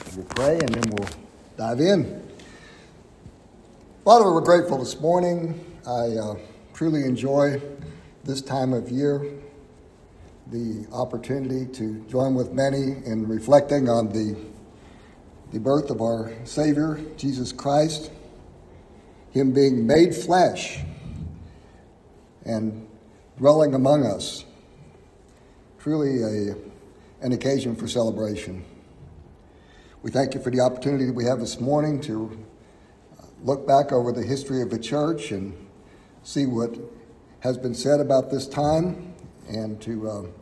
We'll pray and then we'll dive in. Father, we're grateful this morning. I truly enjoy this time of year, the opportunity to join with many in reflecting on the birth of our Savior, Jesus Christ, Him being made flesh and dwelling among us. Truly an occasion for celebration. We thank you for the opportunity that we have this morning to look back over the history of the church and see what has been said about this time and to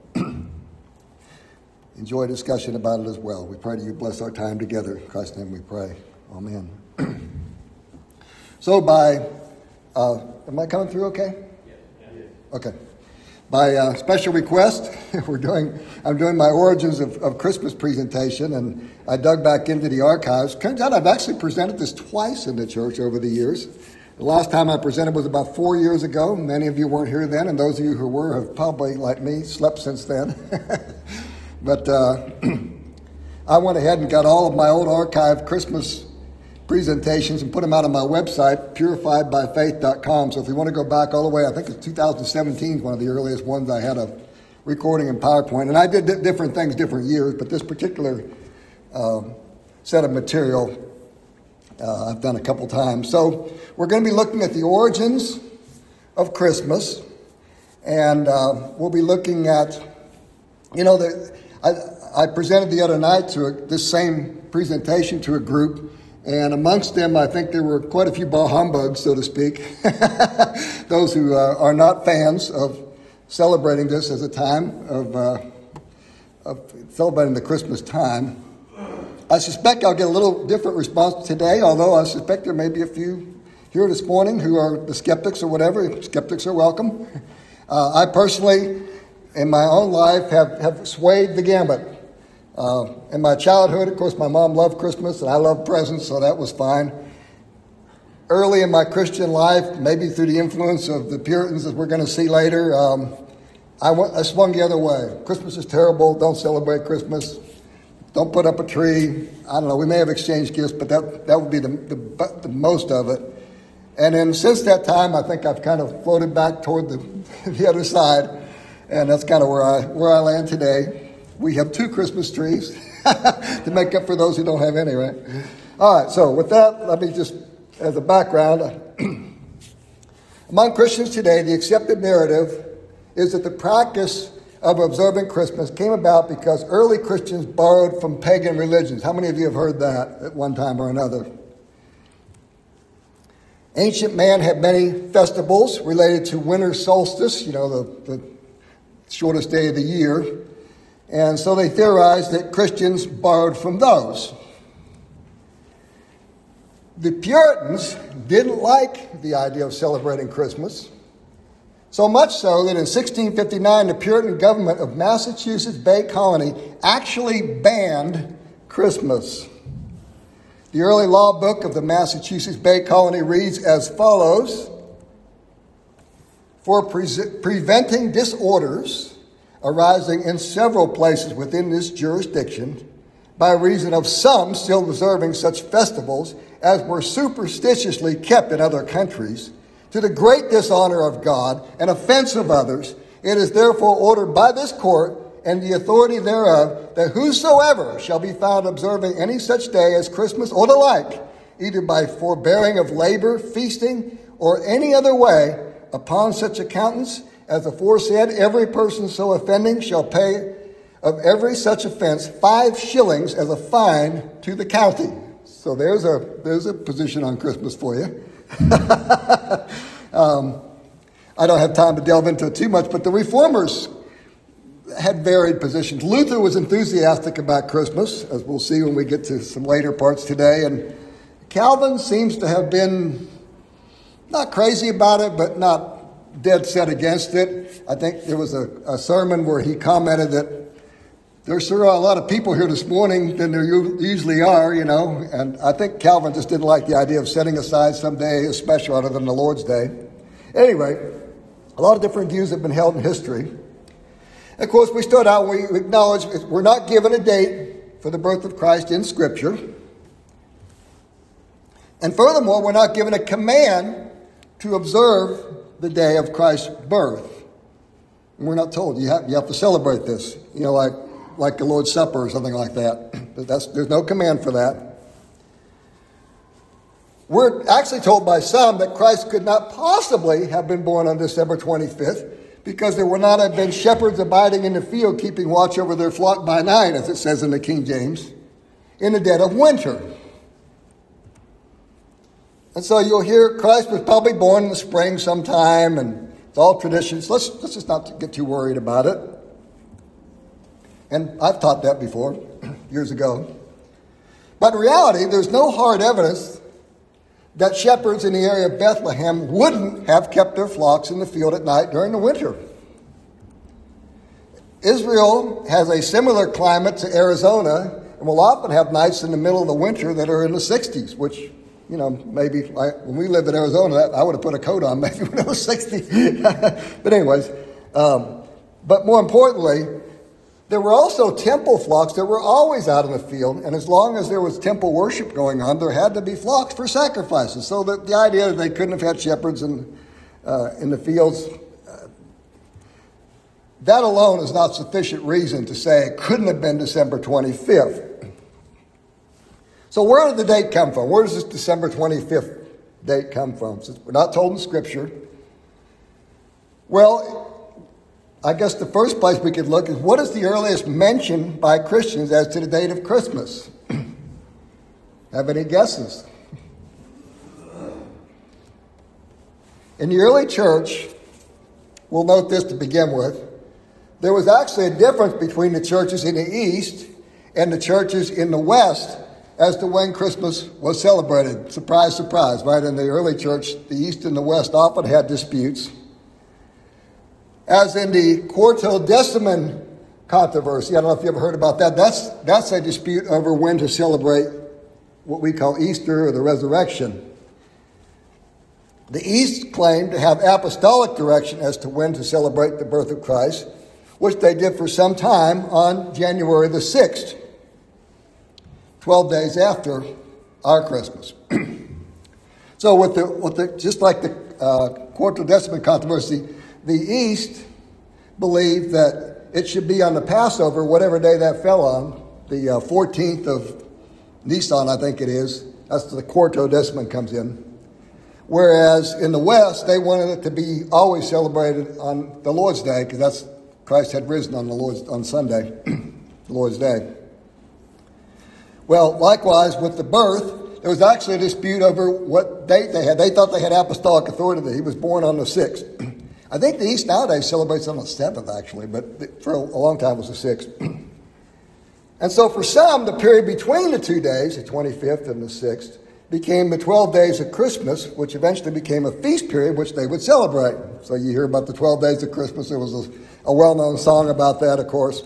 enjoy a discussion about it as well. We pray that you bless our time together. In Christ's name we pray. Amen. So am I coming through okay? Yeah. Okay. By special request, I'm doing my Origins of Christmas presentation, and I dug back into the archives. Turns out I've actually presented this twice in the church over the years. The last time I presented was about 4 years ago. Many of you weren't here then, and those of you who were have probably, like me, slept since then. But I went ahead and got all of my old archive Christmas presentations and put them out on my website, purifiedbyfaith.com. So if you want to go back all the way, I think it's 2017 is one of the earliest ones I had a recording in PowerPoint. And I did different things, different years, but this particular set of material I've done a couple times. So we're going to be looking at the origins of Christmas, and we'll be looking at, I presented the other night to this same presentation to a group. And amongst them, I think there were quite a few bah humbugs, so to speak, those who are not fans of celebrating this as a time of celebrating the Christmas time. I suspect I'll get a little different response today, although I suspect there may be a few here this morning who are the skeptics or whatever. Skeptics are welcome. I personally, in my own life, have swayed the gamut. In my childhood, of course, my mom loved Christmas, and I loved presents, so that was fine. Early in my Christian life, maybe through the influence of the Puritans, as we're going to see later, I swung the other way. Christmas is terrible. Don't celebrate Christmas. Don't put up a tree. I don't know. We may have exchanged gifts, but that would be the most of it. And then since that time, I think I've kind of floated back toward the other side, and that's kind of where I land today. We have 2 Christmas trees to make up for those who don't have any, right? All right, so with that, let me just, as a background, among Christians today, the accepted narrative is that the practice of observing Christmas came about because early Christians borrowed from pagan religions. How many of you have heard that at one time or another? Ancient man had many festivals related to winter solstice, the shortest day of the year. And so they theorized that Christians borrowed from those. The Puritans didn't like the idea of celebrating Christmas, so much so that in 1659, the Puritan government of Massachusetts Bay Colony actually banned Christmas. The early law book of the Massachusetts Bay Colony reads as follows: for preventing disorders arising in several places within this jurisdiction by reason of some still observing such festivals as were superstitiously kept in other countries, to the great dishonor of God and offense of others, it is therefore ordered by this court and the authority thereof that whosoever shall be found observing any such day as Christmas or the like, either by forbearing of labor, feasting, or any other way, upon such accountants as aforesaid, every person so offending shall pay of every such offense 5 shillings as a fine to the county. So there's a position on Christmas for you. I don't have time to delve into it too much, but the Reformers had varied positions. Luther was enthusiastic about Christmas, as we'll see when we get to some later parts today, and Calvin seems to have been not crazy about it, but not dead set against it. I think there was a sermon where he commented that there sure are a lot of people here this morning than there usually are, and I think Calvin just didn't like the idea of setting aside some day as special other than the Lord's Day. Anyway, a lot of different views have been held in history. Of course, we start out, we acknowledge we're not given a date for the birth of Christ in Scripture. And furthermore, we're not given a command to observe the day of Christ's birth. And we're not told you have to celebrate this, like the Lord's Supper or something like that. There's no command for that. We're actually told by some that Christ could not possibly have been born on December 25th because there would not have been shepherds abiding in the field keeping watch over their flock by night, as it says in the King James, in the dead of winter. And so you'll hear Christ was probably born in the spring sometime, and it's all traditions. Let's just not get too worried about it. And I've taught that before, years ago. But in reality, there's no hard evidence that shepherds in the area of Bethlehem wouldn't have kept their flocks in the field at night during the winter. Israel has a similar climate to Arizona and will often have nights in the middle of the winter that are in the 60s, which, maybe when we lived in Arizona, I would have put a coat on maybe when it was 60. But anyways, but more importantly, there were also temple flocks that were always out in the field, and as long as there was temple worship going on, there had to be flocks for sacrifices. So the idea that they couldn't have had shepherds in the fields, that alone is not sufficient reason to say it couldn't have been December 25th. So where did the date come from? Where does this December 25th date come from? Since we're not told in Scripture. Well, I guess the first place we could look is what is the earliest mention by Christians as to the date of Christmas? Have any guesses? In the early church, we'll note this to begin with, there was actually a difference between the churches in the East and the churches in the West as to when Christmas was celebrated. Surprise, surprise, right? In the early church, the East and the West often had disputes. As in the Quarto-Deciman controversy, I don't know if you ever heard about that. That's a dispute over when to celebrate what we call Easter or the resurrection. The East claimed to have apostolic direction as to when to celebrate the birth of Christ, which they did for some time on January the 6th, 12 days after our Christmas. So just like the Quarto-Deciman controversy, the East believed that it should be on the Passover, whatever day that fell on, the 14th of Nisan, I think it is. That's the Quarto-Deciman comes in. Whereas in the West, they wanted it to be always celebrated on the Lord's Day, because Christ had risen on Sunday, the Lord's Day. Well, likewise with the birth, there was actually a dispute over what date they had. They thought they had apostolic authority that he was born on the 6th. I think the East nowadays celebrates on the 7th, actually, but for a long time it was the 6th. And so for some, the period between the 2 days, the 25th and the 6th, became the 12 days of Christmas, which eventually became a feast period, which they would celebrate. So you hear about the 12 days of Christmas. There was a well-known song about that, of course.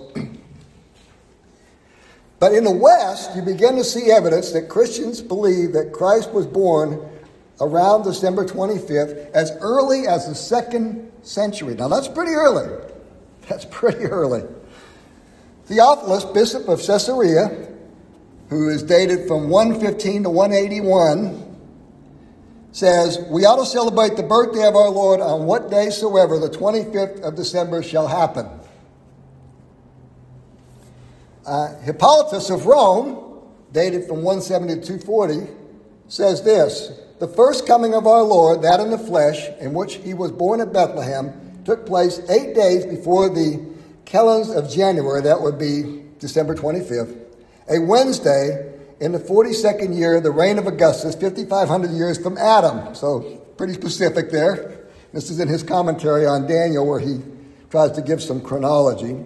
But in the West, you begin to see evidence that Christians believe that Christ was born around December 25th, as early as the 2nd century. Now, that's pretty early. That's pretty early. Theophilus, bishop of Caesarea, who is dated from 115 to 181, says, "We ought to celebrate the birthday of our Lord on what day soever the 25th of December shall happen." Hippolytus of Rome, dated from 170 to 240, says this, "The first coming of our Lord, that in the flesh, in which he was born at Bethlehem, took place 8 days before the Kalends of January," that would be December 25th, "a Wednesday in the 42nd year of the reign of Augustus, 5,500 years from Adam." So pretty specific there. This is in his commentary on Daniel, where he tries to give some chronology.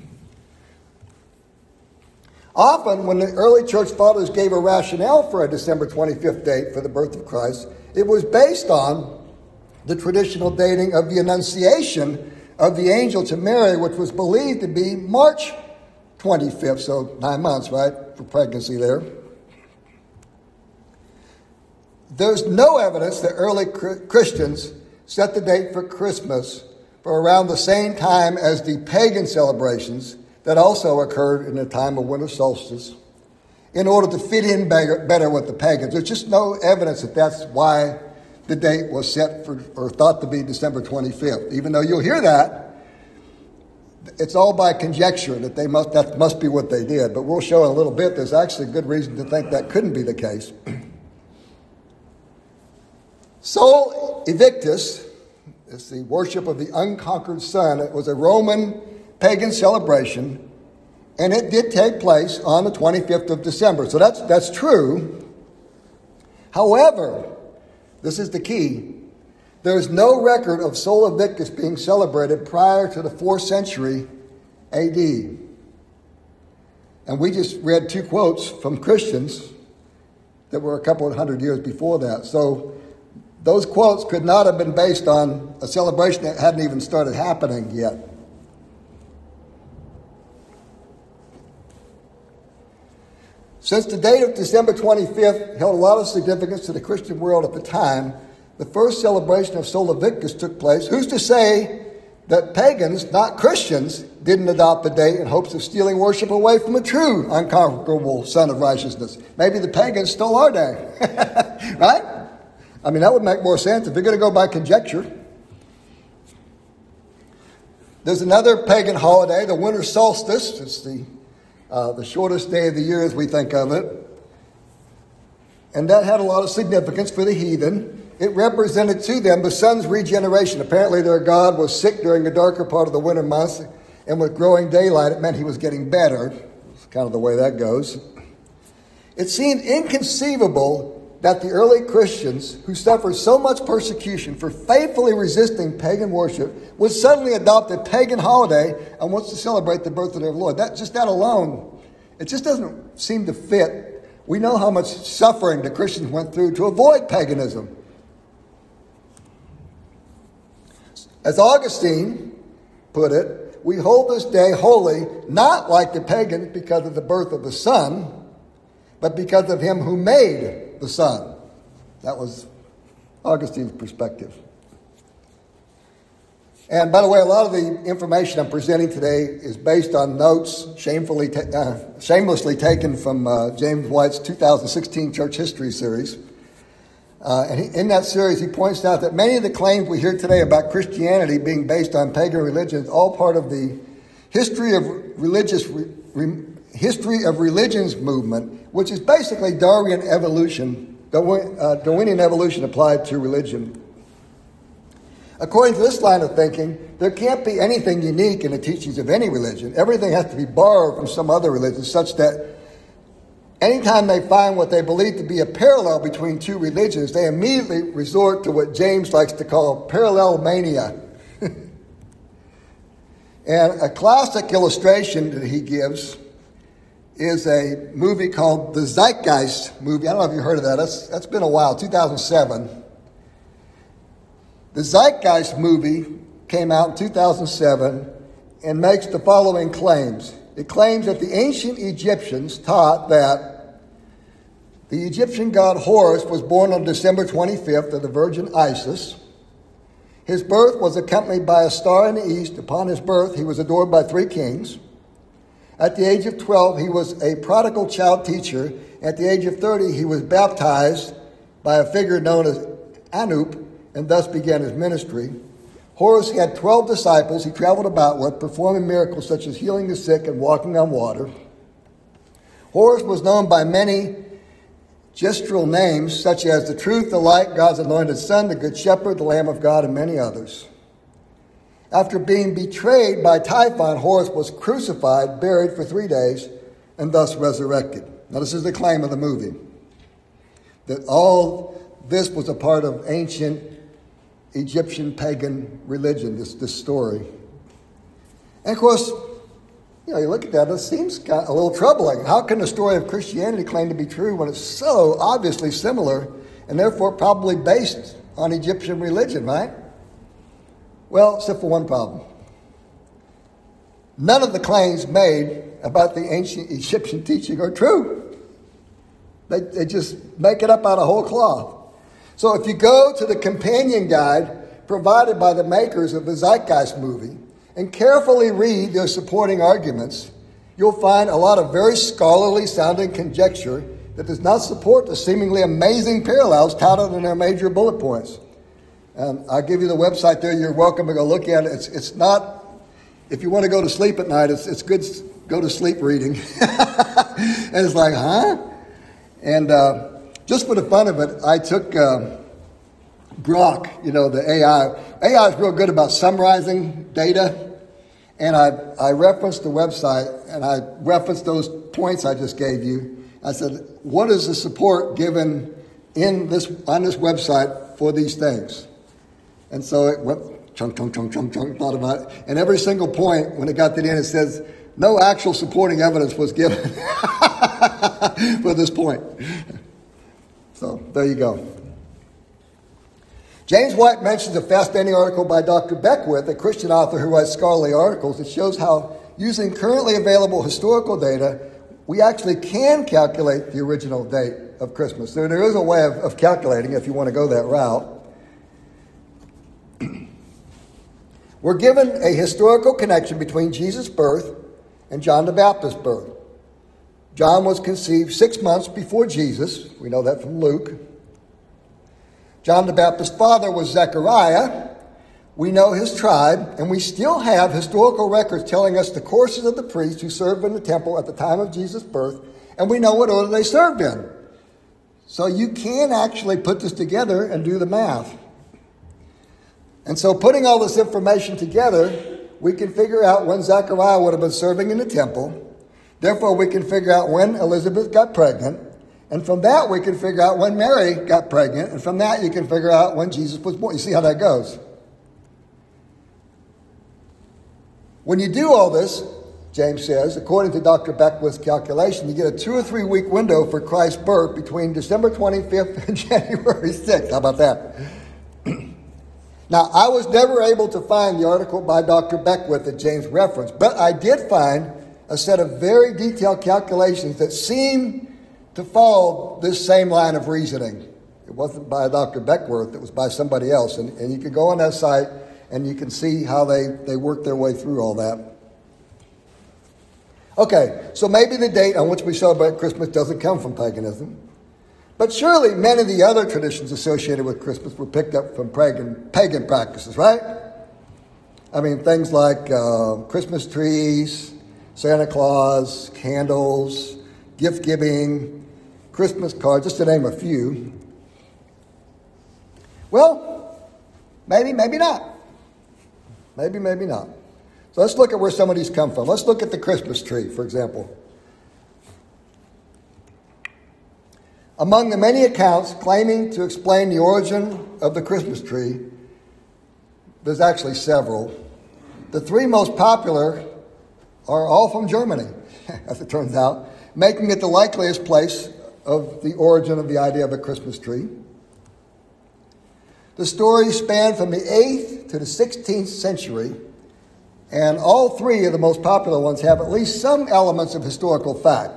Often, when the early church fathers gave a rationale for a December 25th date for the birth of Christ, it was based on the traditional dating of the Annunciation of the angel to Mary, which was believed to be March 25th, so 9 months, right, for pregnancy there. There's no evidence that early Christians set the date for Christmas for around the same time as the pagan celebrations that also occurred in the time of winter solstice in order to fit in better with the pagans. There's just no evidence that that's why the date was set for, or thought to be, December 25th. Even though you'll hear that, it's all by conjecture that must be what they did. But we'll show in a little bit there's actually good reason to think that couldn't be the case. Sol Invictus is the worship of the unconquered sun. It was a Roman pagan celebration, and it did take place on the 25th of December. So that's true. However, this is the key. There is no record of Sol Invictus being celebrated prior to the 4th century AD. And we just read 2 quotes from Christians that were a couple of hundred years before that. So those quotes could not have been based on a celebration that hadn't even started happening yet. Since the date of December 25th held a lot of significance to the Christian world at the time, the first celebration of Sol Invictus took place. Who's to say that pagans, not Christians, didn't adopt the date in hopes of stealing worship away from a true unconquerable Son of Righteousness? Maybe the pagans stole our day, right? I mean, that would make more sense if you're going to go by conjecture. There's another pagan holiday, the winter solstice. It's the shortest day of the year as we think of it. And that had a lot of significance for the heathen. It represented to them the sun's regeneration. Apparently their god was sick during the darker part of the winter months, and with growing daylight, it meant he was getting better. It's kind of the way that goes. It seemed inconceivable that the early Christians, who suffered so much persecution for faithfully resisting pagan worship, would suddenly adopt a pagan holiday and wants to celebrate the birth of their Lord. That alone, it just doesn't seem to fit. We know how much suffering the Christians went through to avoid paganism. As Augustine put it, we hold this day holy, not like the pagans because of the birth of the sun, but because of him who made the sun. That was Augustine's perspective. And by the way, a lot of the information I'm presenting today is based on notes shamelessly taken from James White's 2016 Church History series. And in that series, he points out that many of the claims we hear today about Christianity being based on pagan religion is all part of the history of religions movement, which is basically Darwinian evolution applied to religion. According to this line of thinking, there can't be anything unique in the teachings of any religion. Everything has to be borrowed from some other religion, such that anytime they find what they believe to be a parallel between two religions, they immediately resort to what James likes to call parallel mania. And a classic illustration that he gives is a movie called the Zeitgeist movie. I don't know if you've heard of that. That's been a while, 2007. The Zeitgeist movie came out in 2007 and makes the following claims. It claims that the ancient Egyptians taught that the Egyptian god Horus was born on December 25th of the Virgin Isis. His birth was accompanied by a star in the east. Upon his birth, he was adored by 3 kings. At the age of 12, he was a prodigal child teacher. At the age of 30, he was baptized by a figure known as Anup, and thus began his ministry. Horus had 12 disciples he traveled about with, performing miracles such as healing the sick and walking on water. Horus was known by many gestural names, such as the Truth, the Light, God's Anointed Son, the Good Shepherd, the Lamb of God, and many others. After being betrayed by Typhon, Horus was crucified, buried for 3 days, and thus resurrected. Now, this is the claim of the movie, that all this was a part of ancient Egyptian pagan religion, this story. And of course, you look at that, it seems a little troubling. How can the story of Christianity claim to be true when it's so obviously similar and therefore probably based on Egyptian religion, right? Well, except for one problem. None of the claims made about the ancient Egyptian teaching are true. They just make it up out of whole cloth. So if you go to the companion guide provided by the makers of the Zeitgeist movie, and carefully read their supporting arguments, you'll find a lot of very scholarly sounding conjecture that does not support the seemingly amazing parallels touted in their major bullet points. And I'll give you the website there. You're welcome to go look at it. It's not, if you want to go to sleep at night, it's good to go to sleep reading. And it's like, huh? And just for the fun of it, I took Grok, the AI. AI is real good about summarizing data. And I referenced the website, and I referenced those points I just gave you. I said, what is the support given on this website for these things? And so it went chunk, thought about it. And every single point, when it got to the end, it says, no actual supporting evidence was given for this point. So there you go. James White mentions a fascinating article by Dr. Beckwith, a Christian author who writes scholarly articles that shows how, using currently available historical data, we actually can calculate the original date of Christmas. There is a way of calculating if you want to go that route. We're given a historical connection between Jesus' birth and John the Baptist's birth. John was conceived 6 months before Jesus. We know that from Luke. John the Baptist's father was Zechariah. We know his tribe, and we still have historical records telling us the courses of the priests who served in the temple at the time of Jesus' birth, and we know what order they served in. So you can actually put this together and do the math. And so putting all this information together, we can figure out when Zechariah would have been serving in the temple. Therefore, we can figure out when Elizabeth got pregnant. And from that, we can figure out when Mary got pregnant. And from that, you can figure out when Jesus was born. You see how that goes? When you do all this, James says, according to Dr. Beckwith's calculation, you get a 2 or 3 week window for Christ's birth between December 25th and January 6th. How about that? Now, I was never able to find the article by Dr. Beckwith that James referenced, but I did find a set of very detailed calculations that seem to follow this same line of reasoning. It wasn't by Dr. Beckwith, it was by somebody else. And you can go on that site and you can see how they work their way through all that. Okay, so maybe the date on which we celebrate Christmas doesn't come from paganism. But surely many of the other traditions associated with Christmas were picked up from pagan practices, right? I mean, things like Christmas trees, Santa Claus, candles, gift giving, Christmas cards, just to name a few. Well, maybe not. Maybe not. So let's look at where some of these come from. Let's look at the Christmas tree, for example. Among the many accounts claiming to explain the origin of the Christmas tree, there's actually several. The 3 most popular are all from Germany, as it turns out, making it the likeliest place of the origin of the idea of a Christmas tree. The stories span from the 8th to the 16th century, and all 3 of the most popular ones have at least some elements of historical fact.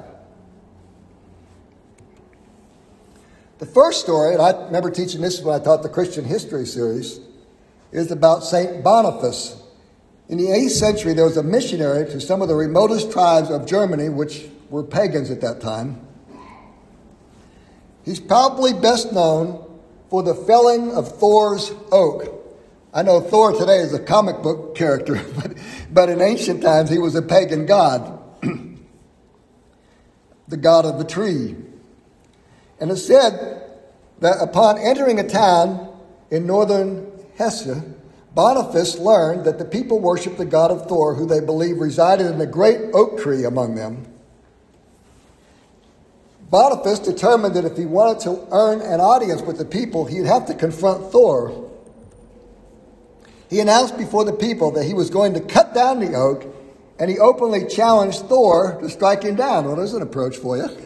The first story, and I remember teaching this when I taught the Christian History series, is about St. Boniface. In the 8th century, there was a missionary to some of the remotest tribes of Germany, which were pagans at that time. He's probably best known for the felling of Thor's oak. I know Thor today is a comic book character, but in ancient times he was a pagan god, the god of the tree. And it's said that upon entering a town in northern Hesse, Boniface learned that the people worshiped the god of Thor, who they believed resided in a great oak tree among them. Boniface determined that if he wanted to earn an audience with the people, he'd have to confront Thor. He announced before the people that he was going to cut down the oak, and he openly challenged Thor to strike him down. Well, there's an approach for you.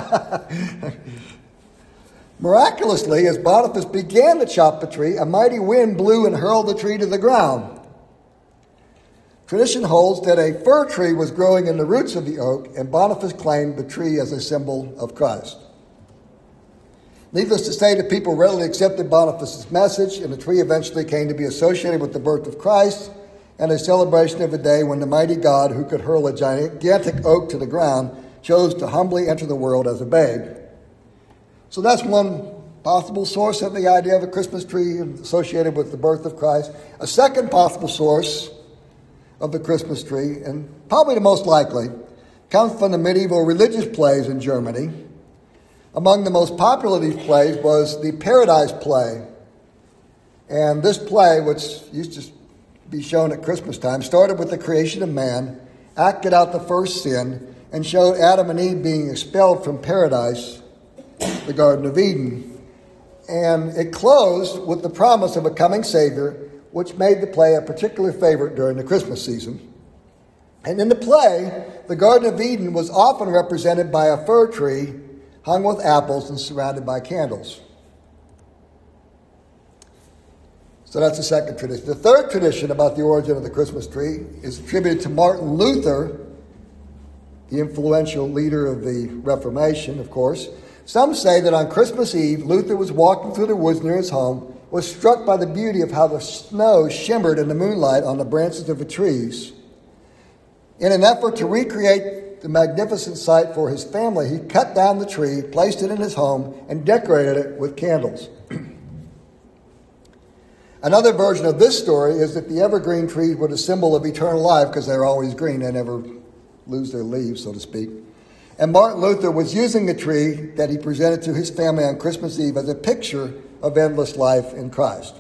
Miraculously, as Boniface began to chop the tree, a mighty wind blew and hurled the tree to the ground. Tradition holds that a fir tree was growing in the roots of the oak, and Boniface claimed the tree as a symbol of Christ. Needless to say, the people readily accepted Boniface's message, and the tree eventually came to be associated with the birth of Christ and a celebration of a day when the mighty God, who could hurl a gigantic oak to the ground, chose to humbly enter the world as a babe. So that's one possible source of the idea of a Christmas tree associated with the birth of Christ. A second possible source of the Christmas tree, and probably the most likely, comes from the medieval religious plays in Germany. Among the most popular of these plays was the Paradise Play. And this play, which used to be shown at Christmas time, started with the creation of man, acted out the first sin, and showed Adam and Eve being expelled from paradise, the Garden of Eden. And it closed with the promise of a coming Savior, which made the play a particular favorite during the Christmas season. And in the play, the Garden of Eden was often represented by a fir tree hung with apples and surrounded by candles. So that's the second tradition. The third tradition about the origin of the Christmas tree is attributed to Martin Luther, the influential leader of the Reformation, of course. Some say that on Christmas Eve, Luther was walking through the woods near his home, was struck by the beauty of how the snow shimmered in the moonlight on the branches of the trees. In an effort to recreate the magnificent sight for his family, he cut down the tree, placed it in his home, and decorated it with candles. Another version of this story is that the evergreen trees were the symbol of eternal life because they're always green. They never lose their leaves, so to speak. And Martin Luther was using the tree that he presented to his family on Christmas Eve as a picture of endless life in Christ.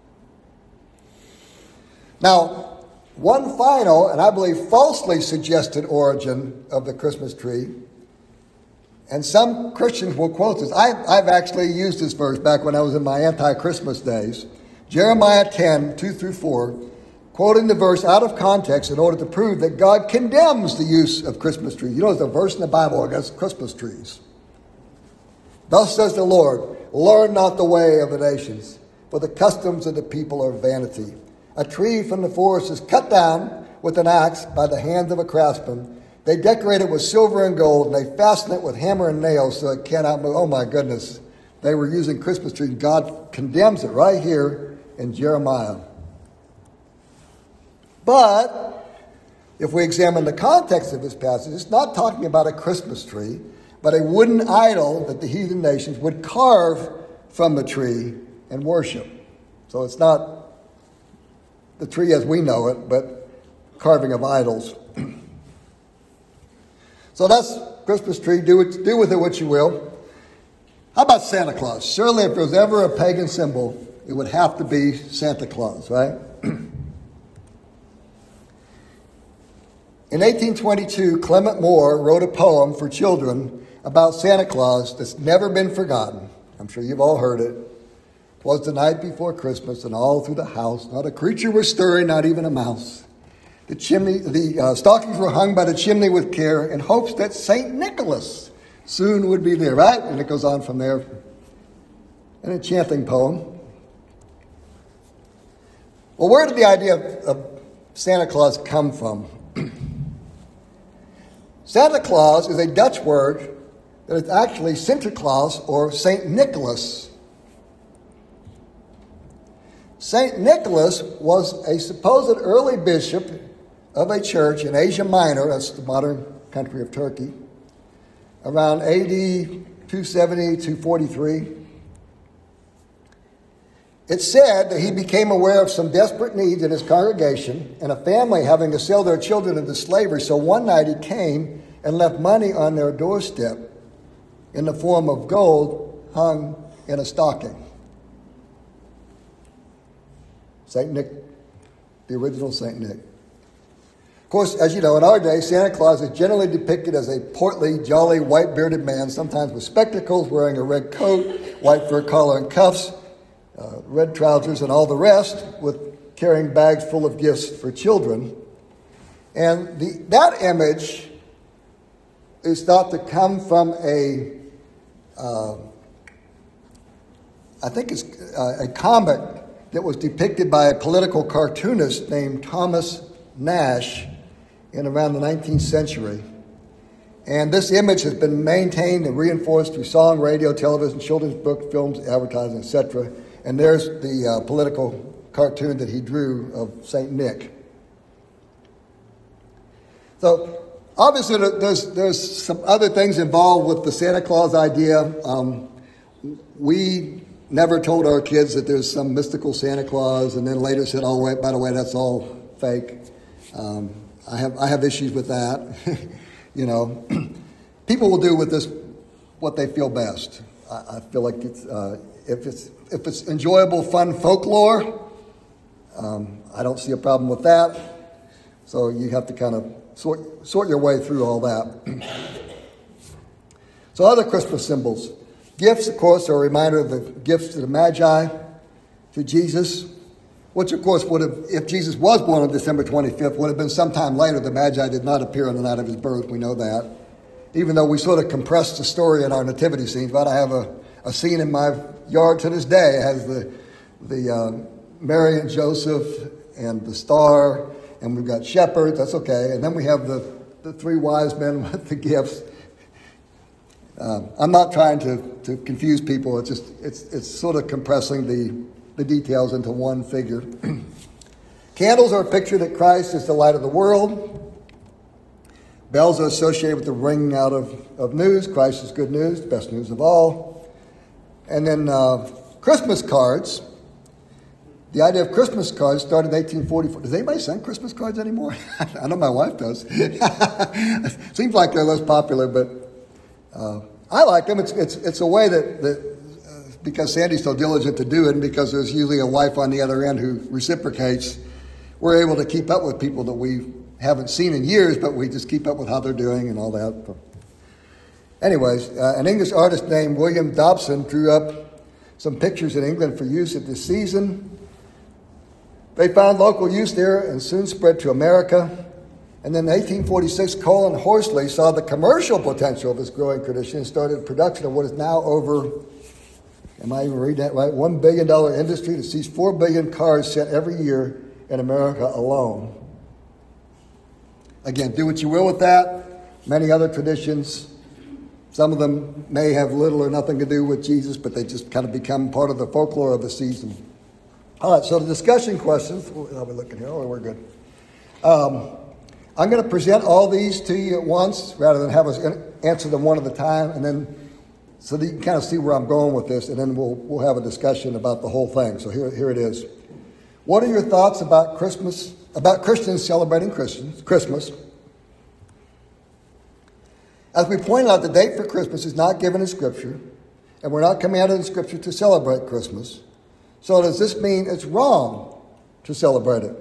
Now, one final, and I believe falsely suggested origin of the Christmas tree, and some Christians will quote this. I've actually used this verse back when I was in my anti-Christmas days. Jeremiah 10, 2 through 4, quoting the verse out of context in order to prove that God condemns the use of Christmas trees. You know, there's a verse in the Bible against Christmas trees. Thus says the Lord, learn not the way of the nations, for the customs of the people are vanity. A tree from the forest is cut down with an axe by the hand of a craftsman. They decorate it with silver and gold, and they fasten it with hammer and nails so it cannot move. Oh my goodness. They were using Christmas trees. God condemns it right here in Jeremiah. But if we examine the context of this passage, it's not talking about a Christmas tree, but a wooden idol that the heathen nations would carve from the tree and worship. So it's not the tree as we know it, but carving of idols. So that's Christmas tree. Do with it what you will. How about Santa Claus? Surely if there was ever a pagan symbol, it would have to be Santa Claus, right? In 1822, Clement Moore wrote a poem for children about Santa Claus that's never been forgotten. I'm sure you've all heard it. 'Twas the night before Christmas, and all through the house, not a creature was stirring, not even a mouse. The stockings were hung by the chimney with care in hopes that St. Nicholas soon would be there, right? And it goes on from there. An enchanting poem. Well, where did the idea of Santa Claus come from? Santa Claus is a Dutch word that is actually Sinterklaas or St. Nicholas. St. Nicholas was a supposed early bishop of a church in Asia Minor, that's the modern country of Turkey, around AD 270, 243. It's said that he became aware of some desperate needs in his congregation and a family having to sell their children into slavery. So one night he came and left money on their doorstep in the form of gold hung in a stocking. St. Nick, the original St. Nick. Of course, as you know, in our day, Santa Claus is generally depicted as a portly, jolly, white-bearded man, sometimes with spectacles, wearing a red coat, white fur collar and cuffs, red trousers, and all the rest, with carrying bags full of gifts for children. And that image is thought to come from a comic that was depicted by a political cartoonist named Thomas Nash in around the 19th century. And this image has been maintained and reinforced through song, radio, television, children's books, films, advertising, etc. And there's the political cartoon that he drew of St. Nick. So obviously there's some other things involved with the Santa Claus idea. We never told our kids that there's some mystical Santa Claus, and then later said, "Oh, wait, by the way, that's all fake." I have issues with that. People will do with this what they feel best. I feel like if it's enjoyable, fun folklore, I don't see a problem with that. So you have to kind of sort your way through all that. So other Christmas symbols. Gifts, of course, are a reminder of the gifts to the Magi, to Jesus, which, of course, would have, if Jesus was born on December 25th, would have been sometime later. The Magi did not appear on the night of his birth. We know that. Even though we sort of compressed the story in our nativity scenes. But I have a scene in my yard to this day. It has the Mary and Joseph and the star, and we've got shepherds. That's okay. And then we have the three wise men with the gifts. I'm not trying to confuse people. It's sort of compressing the details into one figure. Candles are a picture that Christ is the light of the world. Bells are associated with the ringing out of news. Christ is good news, best news of all. And then Christmas cards. The idea of Christmas cards started in 1844. Does anybody send Christmas cards anymore? I know my wife does. Seems like they're less popular, but I like them. It's a way that because Sandy's so diligent to do it, and because there's usually a wife on the other end who reciprocates, we're able to keep up with people that we haven't seen in years, but we just keep up with how they're doing and all that. Anyways, an English artist named William Dobson drew up some pictures in England for use at this season. They found local use there and soon spread to America. And then in 1846, Colin Horsley saw the commercial potential of this growing tradition and started production of what is now over, am I even reading that right, $1 billion industry that sees 4 billion cars sent every year in America alone. Again, do what you will with that. Many other traditions, some of them may have little or nothing to do with Jesus, but they just kind of become part of the folklore of the season. All right, so the discussion questions. How are we looking here? Oh, we're good. I'm going to present all these to you at once rather than have us answer them one at a time, and then so that you can kind of see where I'm going with this, and then we'll have a discussion about the whole thing. So here it is. What are your thoughts about Christmas? About Christians celebrating Christmas? As we pointed out, the date for Christmas is not given in Scripture, and we're not commanded in Scripture to celebrate Christmas. So does this mean it's wrong to celebrate it?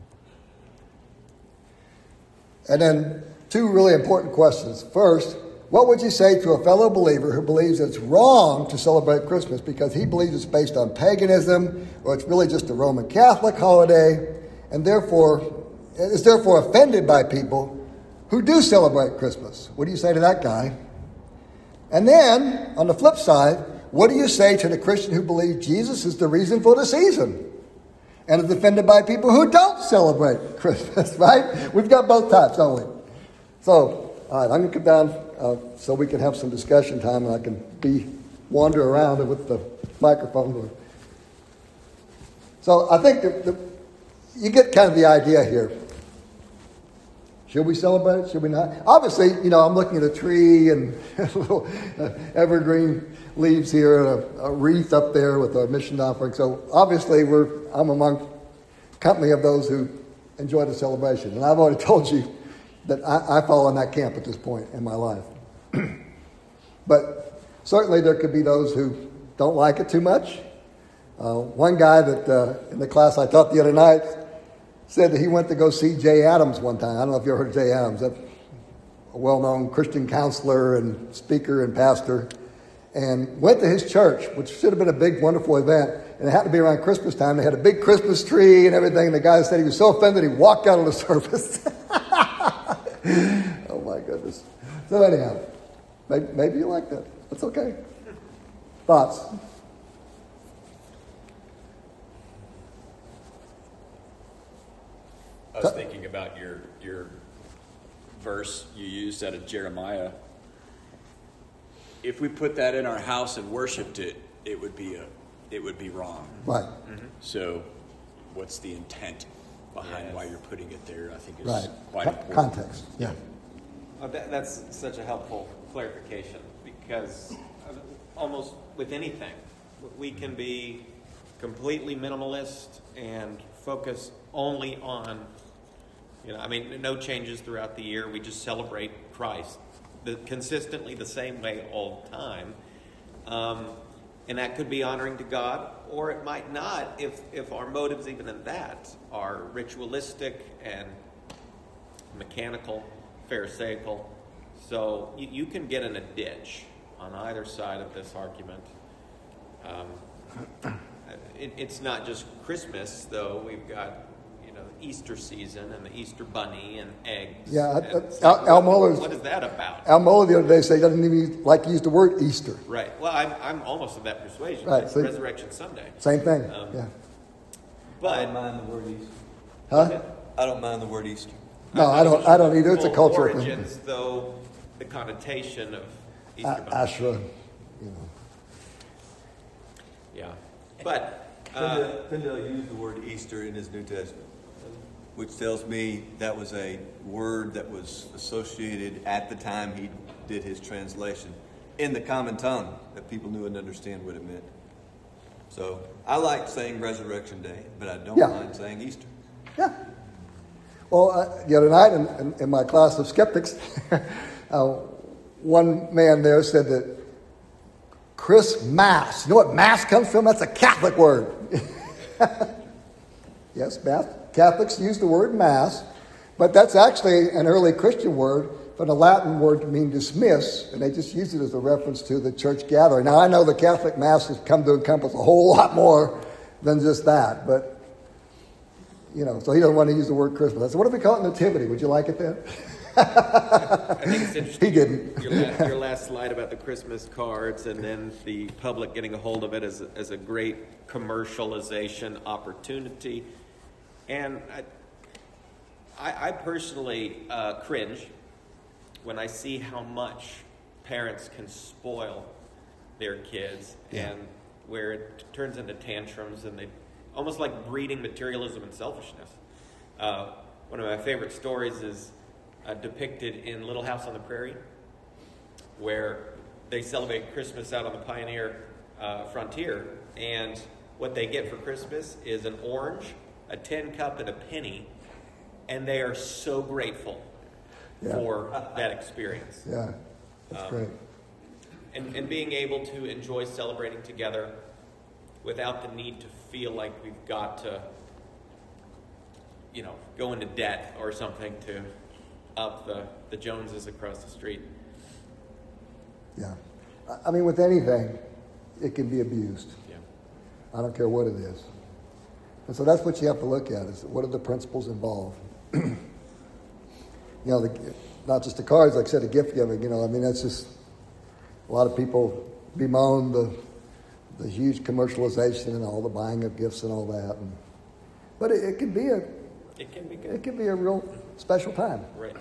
And then two really important questions. First, what would you say to a fellow believer who believes it's wrong to celebrate Christmas because he believes it's based on paganism, or it's really just a Roman Catholic holiday, and is therefore offended by people who do celebrate Christmas? What do you say to that guy? And then, on the flip side, what do you say to the Christian who believes Jesus is the reason for the season and is offended by people who don't celebrate Christmas, right? We've got both types, don't we? So, all right, I'm going to come down so we can have some discussion time, and I can wander around with the microphone. So I think you get kind of the idea here. Should we celebrate? Should we not? Obviously, I'm looking at a tree and little evergreen leaves here and a wreath up there with our mission offering. So obviously, I'm among company of those who enjoy the celebration. And I've already told you that I fall in that camp at this point in my life. But certainly there could be those who don't like it too much. One guy that in the class I taught the other night said that he went to go see Jay Adams one time. I don't know if you ever heard of Jay Adams. That's a well-known Christian counselor and speaker and pastor. And went to his church, which should have been a big, wonderful event. And it happened to be around Christmas time. They had a big Christmas tree and everything. And the guy said he was so offended he walked out of the service. Oh, my goodness. So anyhow, maybe you like that. That's okay. Thoughts? I was thinking about your verse you used out of Jeremiah. If we put that in our house and worshipped it, it would be wrong. Right. Mm-hmm. So, what's the intent behind why you're putting it there, I think is Right. quite important. Context. Yeah. That's such a helpful clarification, because almost with anything, we can be completely minimalist and focus only on, no changes throughout the year. We just celebrate Christ consistently the same way all the time. And that could be honoring to God, or it might not if our motives even in that are ritualistic and mechanical, pharisaical. So you can get in a ditch on either side of this argument. It's not just Christmas, though. We've got Easter season and the Easter bunny and eggs. Yeah, Al Mohler. What is that about? Al Mohler the other day said he doesn't even like to use the word Easter. Right. Well, I'm almost of that persuasion. Right. It's Resurrection Sunday. Same thing. Yeah. But I don't mind the word Easter. Huh? I don't mind the word Easter. No, I don't either. It's a cultural thing. origins, though, the connotation of Easter bunny. Ashra, Yeah. But Tyndale used the word Easter in his New Testament, which tells me that was a word that was associated at the time he did his translation in the common tongue, that people knew and understand what it meant. So I like saying Resurrection Day, but I don't mind saying Easter. Yeah. Well, the other night in my class of skeptics, one man there said that Christmas. You know what mass comes from? That's a Catholic word. Yes, mass. Catholics use the word mass, but that's actually an early Christian word from the Latin word to mean dismiss, and they just use it as a reference to the church gathering. Now, I know the Catholic Mass has come to encompass a whole lot more than just that, but, so he doesn't want to use the word Christmas. I said, what if we call it Nativity? Would you like it then? I think it's interesting. He didn't. Your last slide about the Christmas cards and then the public getting a hold of it as a great commercialization opportunity. And I personally cringe when I see how much parents can spoil their kids and where it turns into tantrums and they almost like breeding materialism and selfishness. One of my favorite stories is depicted in Little House on the Prairie, where they celebrate Christmas out on the pioneer frontier, and what they get for Christmas is an orange, a tin cup, and a penny, and they are so grateful for that experience. Yeah, that's great. And being able to enjoy celebrating together without the need to feel like we've got to, go into debt or something to up the Joneses across the street. Yeah. I mean, with anything, it can be abused. Yeah. I don't care what it is. And so that's what you have to look at, is what are the principles involved? Not just the cards, like I said, the gift giving, that's just, a lot of people bemoan the huge commercialization and all the buying of gifts and all that. But it can be good. It can be a real special time. Right.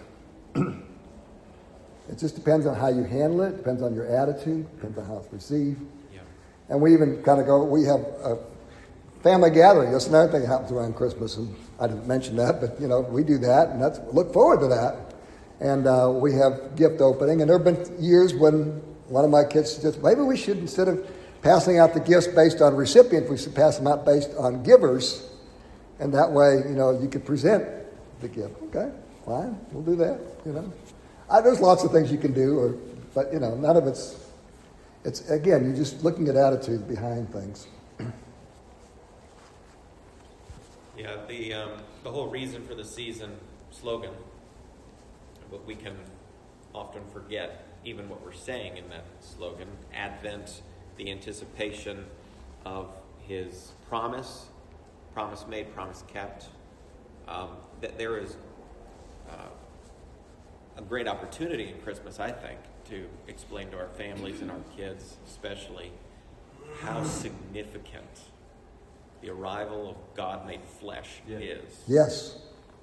It just depends on how you handle it, depends on your attitude, depends on how it's received. Yeah. And we even kind of we have a family gathering. That's another thing that happens around Christmas, and I didn't mention that, but we do that, and look forward to that. And we have gift opening, and there have been years when one of my kids suggested, maybe we should, instead of passing out the gifts based on recipients, we should pass them out based on givers, and that way, you could present the gift. Okay, fine, we'll do that. There's lots of things you can do, but none of it's again, you're just looking at attitude behind things. Yeah, the whole reason for the season slogan, but we can often forget even what we're saying in that slogan. Advent, the anticipation of his promise made, promise kept. That there is a great opportunity in Christmas, I think, to explain to our families and our kids especially how significant the arrival of God made flesh is. Yes.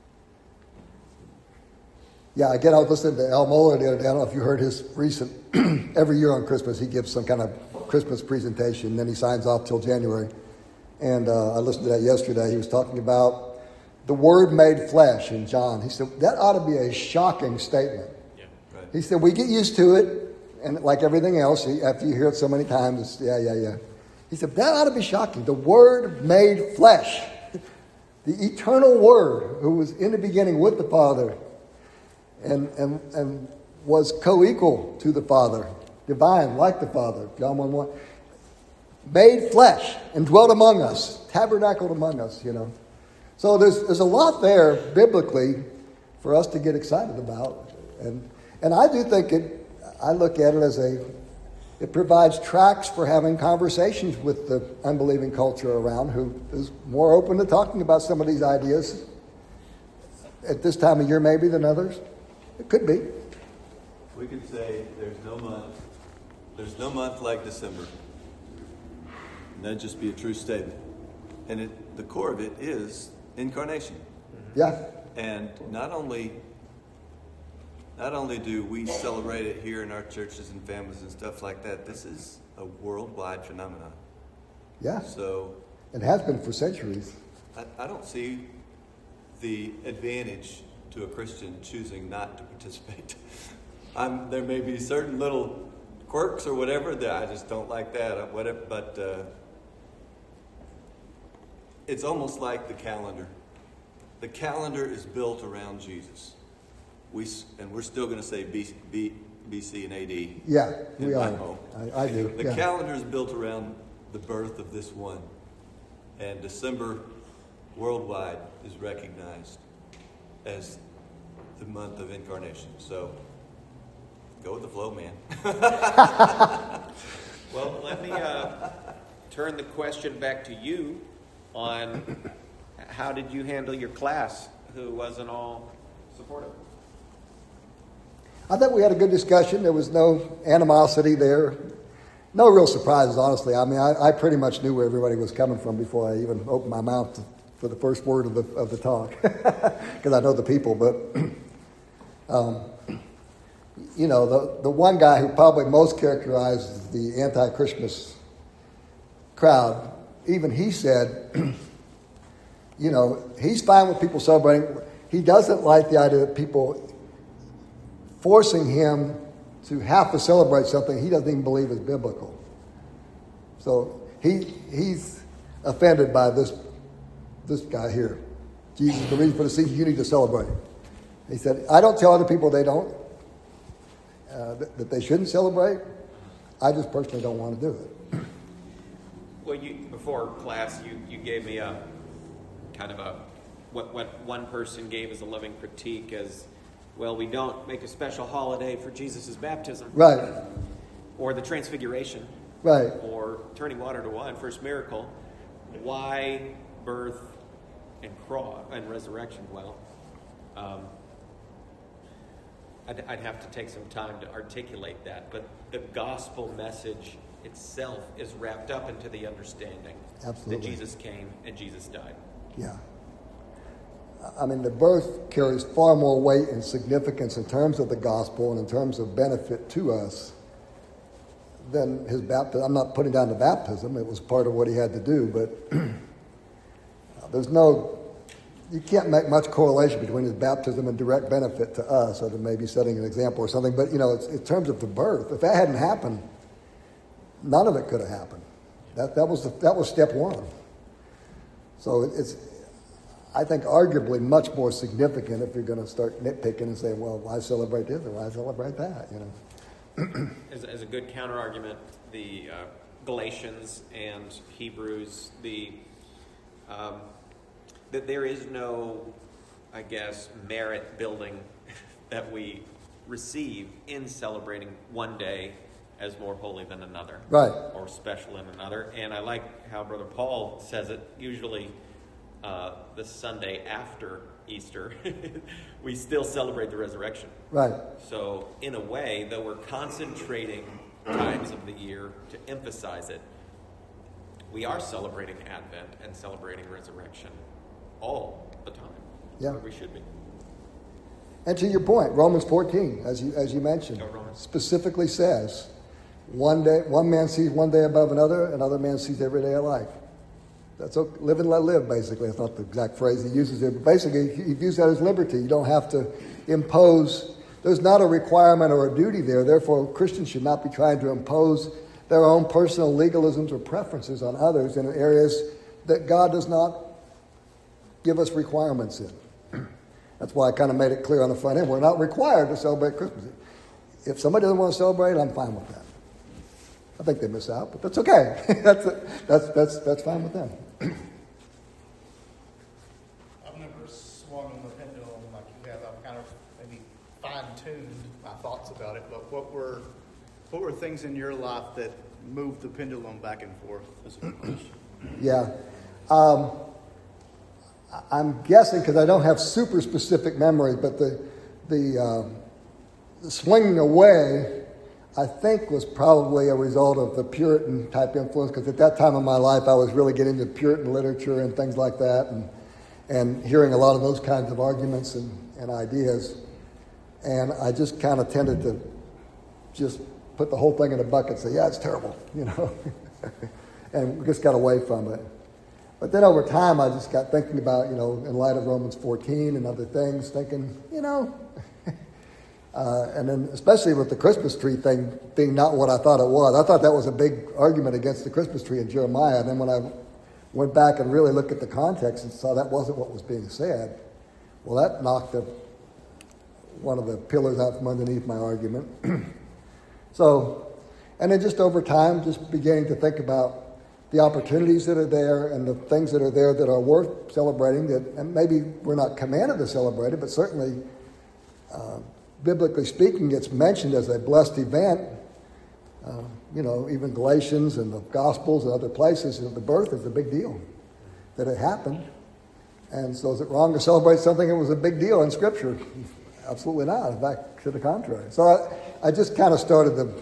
Yeah, again, I was listening to Al Mohler the other day. I don't know if you heard his recent, every year on Christmas, he gives some kind of Christmas presentation, then he signs off till January. And I listened to that yesterday. He was talking about the Word made flesh in John. He said, that ought to be a shocking statement. Yeah. Right. He said, we get used to it, and like everything else, after you hear it so many times, it's, yeah. He said, that ought to be shocking. The Word made flesh. The eternal Word, who was in the beginning with the Father and was co-equal to the Father, divine like the Father, John 1:1, made flesh and dwelt among us, tabernacled among us, So there's a lot there biblically for us to get excited about. And I do think I look at it as it provides tracks for having conversations with the unbelieving culture around, who is more open to talking about some of these ideas at this time of year maybe than others. It could be. We could say there's no month like December. And that'd just be a true statement. And the core of it is incarnation. Yeah. And not only do we celebrate it here in our churches and families and stuff like that, this is a worldwide phenomenon. Yeah. So it has been for centuries. I don't see the advantage to a Christian choosing not to participate. There may be certain little quirks or whatever that I just don't like that. But it's almost like the calendar. The calendar is built around Jesus. We're still going to say BC and AD. Yeah, we in my are. home. I do. The calendar is built around the birth of this one. And December worldwide is recognized as the month of incarnation. So go with the flow, man. Well, let me turn the question back to you on how did you handle your class who wasn't all supportive? I think we had a good discussion. There was no animosity there. No real surprises, honestly. I mean, I pretty much knew where everybody was coming from before I even opened my mouth for the first word of the talk, because I know the people. But, the one guy who probably most characterizes the anti-Christmas crowd, even he said, he's fine with people celebrating. He doesn't like the idea that people forcing him to have to celebrate something he doesn't even believe is biblical. So he's offended by this guy here. Jesus, the reason for the season, you need to celebrate. He said, I don't tell other people they don't, that they shouldn't celebrate. I just personally don't want to do it. Well, before class, you gave me a kind of what one person gave as a loving critique as, well, we don't make a special holiday for Jesus' baptism. Right. Or the transfiguration. Right. Or turning water to wine, first miracle. Why birth and cross and resurrection? Well, I'd have to take some time to articulate that, but the gospel message itself is wrapped up into the understanding Absolutely. that Jesus came and Jesus died. Yeah. I mean, the birth carries far more weight and significance in terms of the gospel and in terms of benefit to us than his baptism. I'm not putting down the baptism. It was part of what he had to do, but you can't make much correlation between his baptism and direct benefit to us, other than maybe setting an example or something. But, it's in terms of the birth, if that hadn't happened, none of it could have happened. That was step one. So it's, I think, arguably much more significant if you're going to start nitpicking and saying, well, why celebrate this or why celebrate that, As a good counter-argument, the Galatians and Hebrews, that there is no, I guess, merit building that we receive in celebrating one day as more holy than another. Right. Or special than another. And I like how Brother Paul says it, usually the Sunday after Easter, we still celebrate the resurrection. Right. So in a way, though we're concentrating times of the year to emphasize it, we are celebrating Advent and celebrating resurrection all the time. Yeah. Where we should be. And to your point, Romans 14, as you mentioned, specifically says, one man sees one day above another man sees every day alike. That's okay. Live and let live, basically. That's not the exact phrase he uses there, but basically he views that as liberty. You don't have to impose. There's not a requirement or a duty there. Therefore, Christians should not be trying to impose their own personal legalisms or preferences on others in areas that God does not give us requirements in. That's why I kind of made it clear on the front end. We're not required to celebrate Christmas. If somebody doesn't want to celebrate, I'm fine with that. I think they miss out, but that's okay. that's fine with them. I've never swung on the pendulum like you have. I've kind of maybe fine-tuned my thoughts about it. But what were things in your life that moved the pendulum back and forth? That's a good question. Yeah. I'm guessing, because I don't have super specific memories, but the swinging away, I think, was probably a result of the Puritan type influence, because at that time in my life I was really getting into Puritan literature and things like that, and hearing a lot of those kinds of arguments and ideas. And I just kind of tended to just put the whole thing in a bucket and say, yeah, it's terrible, and just got away from it. But then over time, I just got thinking about, in light of Romans 14 and other things, thinking, and then especially with the Christmas tree thing being not what I thought it was. I thought that was a big argument against the Christmas tree in Jeremiah. And then when I went back and really looked at the context and saw that wasn't what was being said, well, that knocked one of the pillars out from underneath my argument. So, and then just over time, just beginning to think about the opportunities that are there and the things that are there that are worth celebrating, and maybe we're not commanded to celebrate it, but certainly, biblically speaking, it's mentioned as a blessed event. Even Galatians and the Gospels and other places, the birth is a big deal, that it happened. And so is it wrong to celebrate something that was a big deal in Scripture? Absolutely not. In fact, to the contrary. So I just kind of started to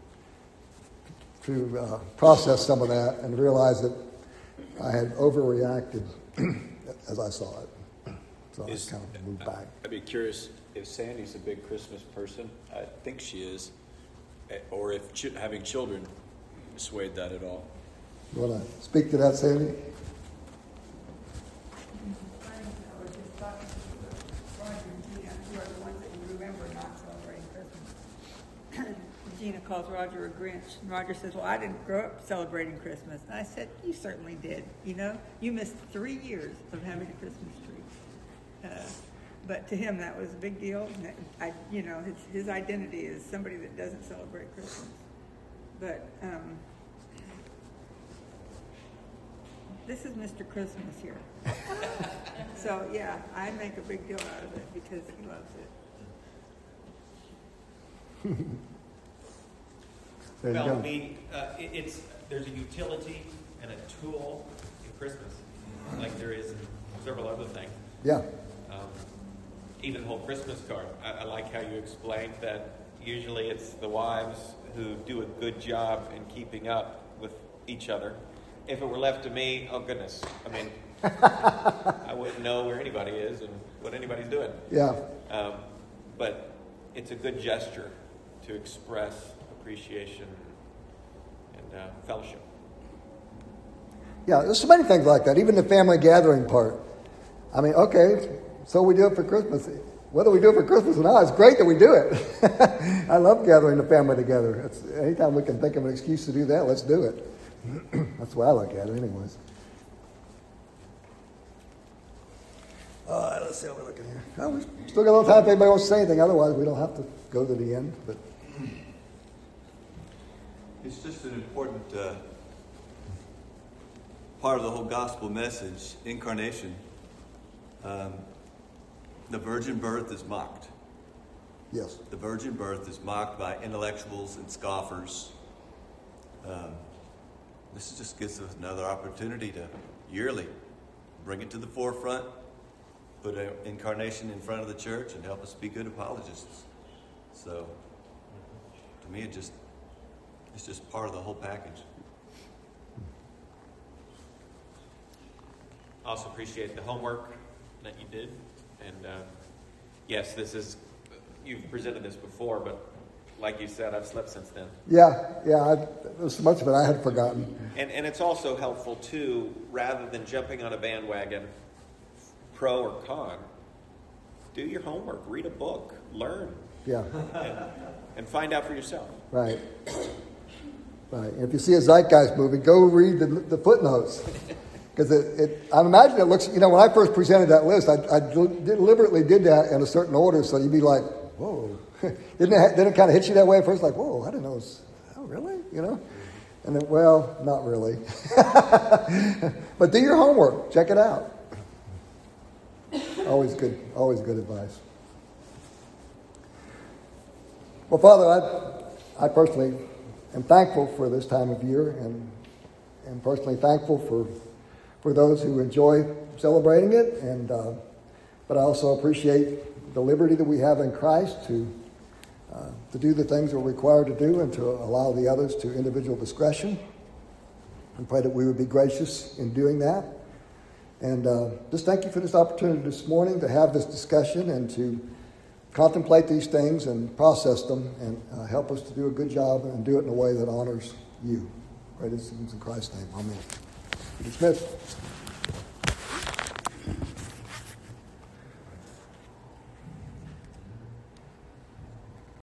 process some of that and realize that I had overreacted as I saw it. So I kind of moved back. I'd be curious if Sandy's a big Christmas person. I think she is. Or if having children swayed that at all. You want to speak to that, Sandy? Gina calls Roger a Grinch, and Roger says, well, I didn't grow up celebrating Christmas. And I said, you certainly did. You missed 3 years of having a Christmas tree. But to him, that was a big deal. His identity is somebody that doesn't celebrate Christmas. But this is Mr. Christmas here. So, yeah, I make a big deal out of it because he loves it. There you Well, go. there's a utility and a tool in Christmas, like there is in several other things. Yeah. Even the whole Christmas card. I like how you explained that usually it's the wives who do a good job in keeping up with each other. If it were left to me, oh goodness, I wouldn't know where anybody is and what anybody's doing. Yeah. But it's a good gesture to express appreciation and fellowship. Yeah, there's so many things like that, even the family gathering part. Okay, so we do it for Christmas. Whether we do it for Christmas or not, it's great that we do it. I love gathering the family together. Anytime we can think of an excuse to do that, let's do it. That's the way I look at it anyways. Let's see how we're looking here. Oh, we still got a little time if anybody wants to say anything. Otherwise, we don't have to go to the end. But It's just an important part of the whole gospel message, incarnation. The virgin birth is mocked. yes. The virgin birth is mocked by intellectuals and scoffers. This just gives us another opportunity to yearly bring it to the forefront, put an incarnation in front of the church, and help us be good apologists. So, to me, it's just part of the whole package. I also appreciate the homework that you did. And yes, you've presented this before, but like you said, I've slept since then. There's so much of it I had forgotten. And it's also helpful, too, rather than jumping on a bandwagon, pro or con, do your homework, read a book, learn, Yeah, and find out for yourself. right. Right. If you see a Zeitgeist movie, go read the footnotes. Because I imagine it looks, when I first presented that list, I deliberately did that in a certain order, so you'd be like, whoa. Didn't it kind of hit you that way at first? Like, whoa, I didn't know. Oh, really? And then, well, not really. But do your homework. Check it out. Always good advice. Well, Father, I personally am thankful for this time of year, and personally thankful for those who enjoy celebrating it, but I also appreciate the liberty that we have in Christ to do the things we're required to do and to allow the others to individual discretion. And pray that we would be gracious in doing that. And just thank you for this opportunity this morning to have this discussion and to contemplate these things and process them and help us to do a good job and do it in a way that honors you. Pray these things in Christ's name. Amen. Dismissed.